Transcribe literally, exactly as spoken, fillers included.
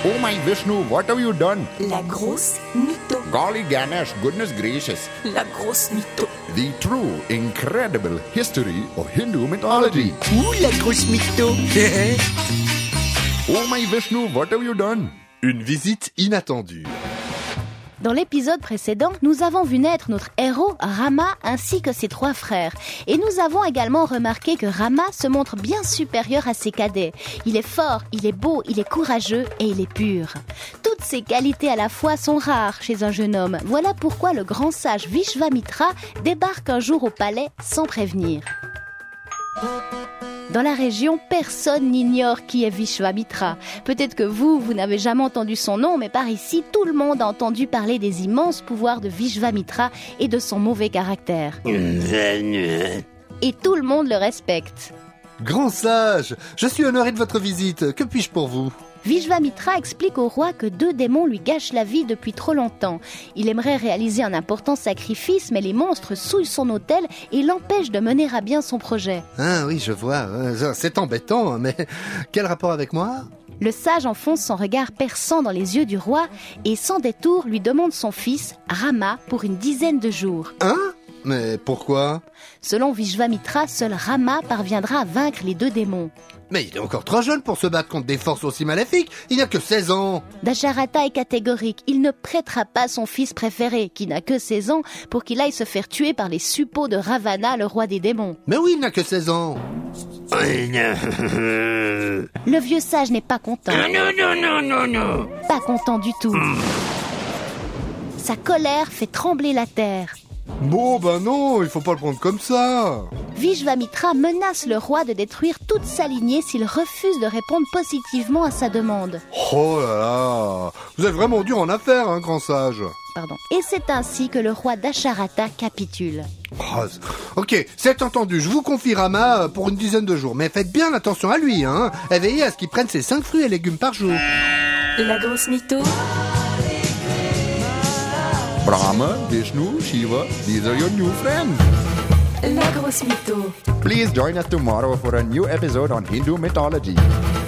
Oh my Vishnu, what have you done? La grosse mytho. Golly Ganesh, goodness gracious. La grosse mytho. The true, incredible history of Hindu mythology. Ouh, la grosse mytho. Oh my Vishnu, what have you done? Une visite inattendue. Dans l'épisode précédent, nous avons vu naître notre héros, Rama, ainsi que ses trois frères. Et nous avons également remarqué que Rama se montre bien supérieur à ses cadets. Il est fort, il est beau, il est courageux et il est pur. Toutes ces qualités à la fois sont rares chez un jeune homme. Voilà pourquoi le grand sage Vishvamitra débarque un jour au palais sans prévenir. Dans la région, personne n'ignore qui est Vishvamitra. Peut-être que vous, vous n'avez jamais entendu son nom, mais par ici, tout le monde a entendu parler des immenses pouvoirs de Vishvamitra et de son mauvais caractère. Et tout le monde le respecte. Grand sage, je suis honoré de votre visite. Que puis-je pour vous? Vishvamitra explique au roi que deux démons lui gâchent la vie depuis trop longtemps. Il aimerait réaliser un important sacrifice, mais les monstres souillent son autel et l'empêchent de mener à bien son projet. Ah oui, je vois. C'est embêtant, mais quel rapport avec moi? Le sage enfonce son regard perçant dans les yeux du roi et sans détour lui demande son fils, Rama, pour une dizaine de jours. Hein? Mais pourquoi? Selon Vishvamitra, seul Rama parviendra à vaincre les deux démons. Mais il est encore trop jeune pour se battre contre des forces aussi maléfiques. Il n'a que seize ans. Dasharata est catégorique. Il ne prêtera pas son fils préféré, qui n'a que seize ans, pour qu'il aille se faire tuer par les suppôts de Ravana, le roi des démons. Mais oui, il n'a que seize ans. Le vieux sage n'est pas content. Non, non, non, non, non. Pas content du tout. Sa colère fait trembler la terre. Bon, ben non, il faut pas le prendre comme ça. Vishvamitra menace le roi de détruire toute sa lignée s'il refuse de répondre positivement à sa demande. Oh là là, vous êtes vraiment dur en affaires, hein, grand sage. Pardon. Et c'est ainsi que le roi Dasharata capitule. Oh, ok, c'est entendu, je vous confie Rama pour une dizaine de jours. Mais faites bien attention à lui, hein. Et veillez à ce qu'il prenne ses cinq fruits et légumes par jour. La grosse mytho. Brahma, Vishnu, Shiva, these are your new friends. La grosse mytho. Please join us tomorrow for a new episode on Hindu mythology.